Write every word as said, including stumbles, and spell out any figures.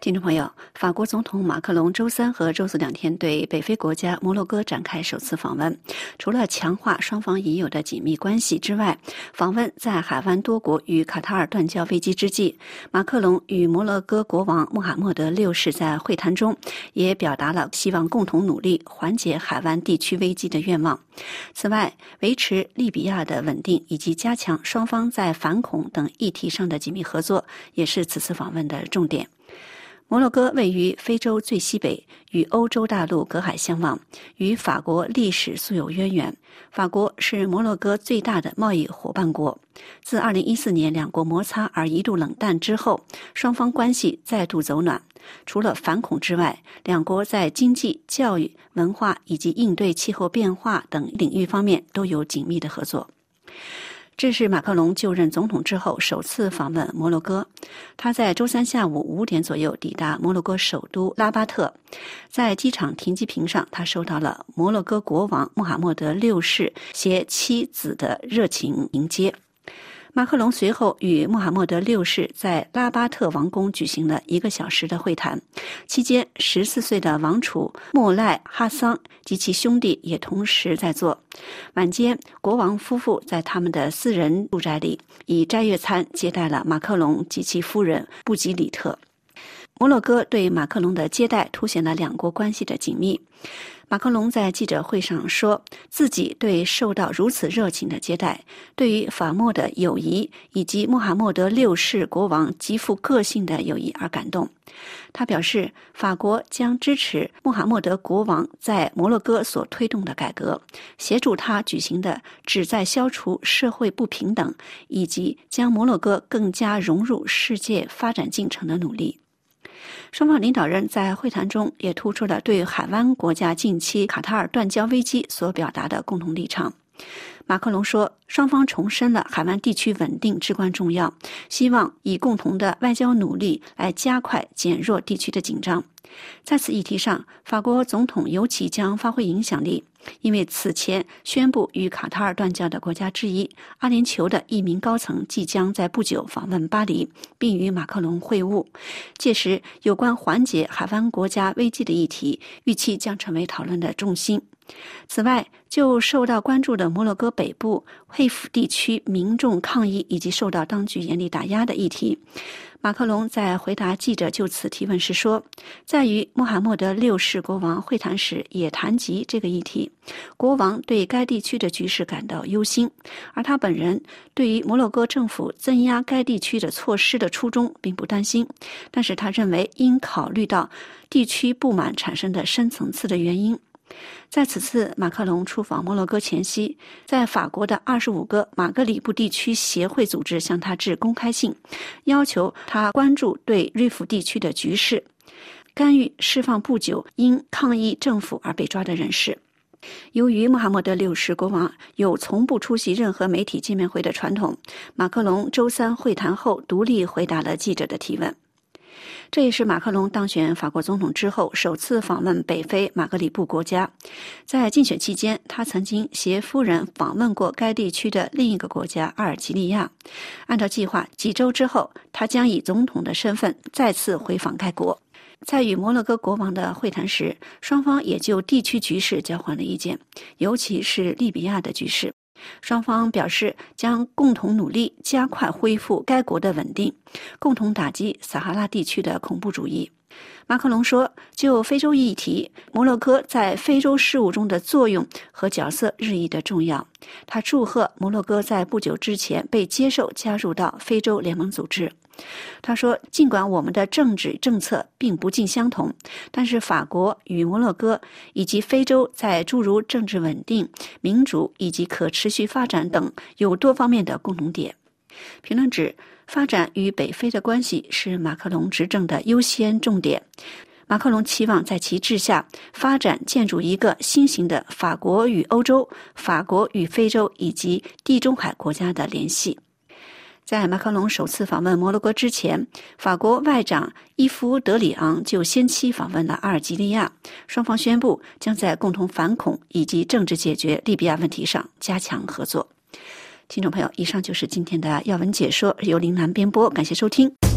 听众朋友，法国总统马克龙周三和周四两天对北非国家摩洛哥展开首次访问。除了强化双方已有的紧密关系之外，访问在海湾多国与卡塔尔断交危机之际，马克龙与摩洛哥国王穆罕默德六世在会谈中也表达了希望共同努力缓解海湾地区危机的愿望。此外，维持利比亚的稳定以及加强双方在反恐等议题上的紧密合作，也是此次访问的重点。摩洛哥位于非洲最西北，与欧洲大陆隔海相望，与法国历史素有渊源。法国是摩洛哥最大的贸易伙伴国。自二零一四年两国摩擦而一度冷淡之后，双方关系再度走暖。除了反恐之外，两国在经济、教育、文化以及应对气候变化等领域方面都有紧密的合作。这是马克龙就任总统之后首次访问摩洛哥。他在周三下午五点左右抵达摩洛哥首都拉巴特，在机场停机坪上，他受到了摩洛哥国王穆罕默德六世携妻子的热情迎接。马克龙随后与穆罕默德六世在拉巴特王宫举行了一个小时的会谈，期间十四岁的王储穆赖哈桑及其兄弟也同时在座。晚间，国王夫妇在他们的私人住宅里以斋月餐接待了马克龙及其夫人布吉里特。摩洛哥对马克龙的接待凸显了两国关系的紧密。马克龙在记者会上说，自己对受到如此热情的接待，对于法莫的友谊以及穆罕默德六世国王极富个性的友谊而感动。他表示，法国将支持穆罕默德国王在摩洛哥所推动的改革，协助他举行的旨在消除社会不平等以及将摩洛哥更加融入世界发展进程的努力。双方领导人在会谈中也突出了对海湾国家近期卡塔尔断交危机所表达的共同立场。马克龙说，双方重申了海湾地区稳定至关重要，希望以共同的外交努力来加快减弱地区的紧张。在此议题上，法国总统尤其将发挥影响力，因为此前宣布与卡塔尔断交的国家之一阿联酋的一名高层即将在不久访问巴黎，并与马克龙会晤。届时，有关缓解海湾国家危机的议题预期将成为讨论的重心。此外，就受到关注的摩洛哥北部惠府地区民众抗议以及受到当局严厉打压的议题，马克龙在回答记者就此提问时说，在与穆罕默德六世国王会谈时也谈及这个议题。国王对该地区的局势感到忧心，而他本人对于摩洛哥政府镇压该地区的措施的初衷并不担心，但是他认为应考虑到地区不满产生的深层次的原因。在此次马克龙出访摩洛哥前夕，在法国的二十五个马格里布地区协会组织向他致公开信，要求他关注对瑞福地区的局势，干预释放不久因抗议政府而被抓的人士。由于穆罕默德六世国王有从不出席任何媒体见面会的传统，马克龙周三会谈后独立回答了记者的提问。这也是马克龙当选法国总统之后首次访问北非马格里布国家。在竞选期间，他曾经携夫人访问过该地区的另一个国家阿尔及利亚。按照计划，几周之后，他将以总统的身份再次回访该国。在与摩洛哥国王的会谈时，双方也就地区局势交换了意见，尤其是利比亚的局势。双方表示将共同努力加快恢复该国的稳定，共同打击撒哈拉地区的恐怖主义。马克龙说，就非洲议题，摩洛哥在非洲事务中的作用和角色日益的重要。他祝贺摩洛哥在不久之前被接受加入到非洲联盟组织。他说，尽管我们的政治政策并不尽相同，但是法国与摩洛哥以及非洲在诸如政治稳定、民主以及可持续发展等有多方面的共同点。评论指，发展与北非的关系是马克龙执政的优先重点。马克龙期望在其治下发展建筑一个新型的法国与欧洲、法国与非洲以及地中海国家的联系。在马克龙首次访问摩洛哥之前，法国外长伊夫德里昂就先期访问了阿尔及利亚，双方宣布将在共同反恐以及政治解决利比亚问题上加强合作。听众朋友，以上就是今天的要闻解说，由林兰编播，感谢收听。